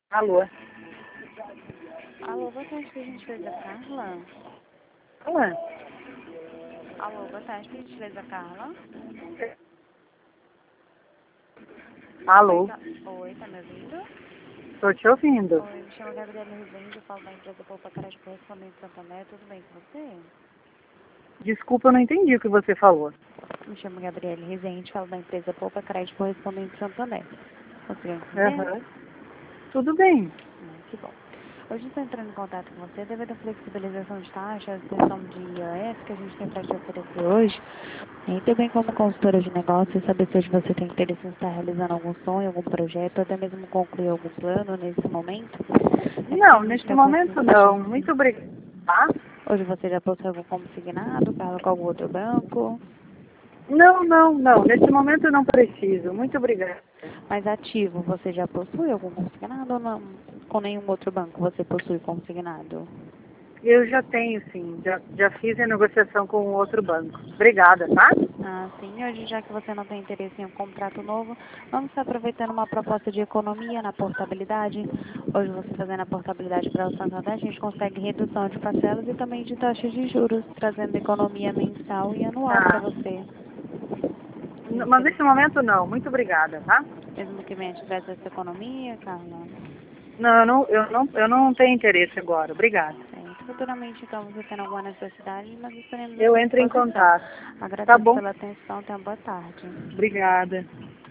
Alô? Alô, boa tarde, por gentileza, Carla? Alô? Alô, boa tarde, por gentileza, Carla? Alô? Oi, tá me ouvindo? Tô te ouvindo. Oi, me chamo Gabriela Rezende, eu falo da empresa Poupa Crédito Correspondente Santander, tudo bem com você? Desculpa, eu não entendi o que você falou. Me chamo Gabriela Rezende, falo da empresa Poupa Crédito Correspondente Santander. Conseguiu entender? Aham. Tudo bem. Que bom. Hoje estou entrando em contato com você devido à flexibilização de taxas, extensão de IOF que a gente tem para te oferecer hoje. E também como consultora de negócios, saber se hoje você tem interesse em estar realizando algum sonho, algum projeto, ou até mesmo concluir algum plano nesse momento. É porque a Não, gente neste tem algumas momento taxas não. assim. Muito obrigada. Tá? Hoje você já possui algum consignado, Carla, com algum outro banco? Não. Neste momento eu não preciso. Muito obrigada. Mais ativo, você já possui algum consignado ou não? Com nenhum outro banco você possui consignado? Eu já tenho, sim. Já fiz a negociação com outro banco. Obrigada, tá? Ah, sim. Hoje, já que você não tem interesse em um contrato novo, vamos estar aproveitando uma proposta de economia na portabilidade. Hoje, você fazendo a portabilidade para o Santander, a gente consegue redução de parcelas e também de taxas de juros, trazendo economia mensal e anual para Tá. você. Mas neste momento não. Muito obrigada, tá? Mesmo que venha tivesse essa economia, Carla. Não, eu não tenho interesse agora. Obrigada. Certo. Futuramente, então, você tendo alguma necessidade, nós estaremos à Eu sua entro em disposição. contato. Tá Agradeço bom? pela atenção. Tenha uma boa tarde. Obrigada.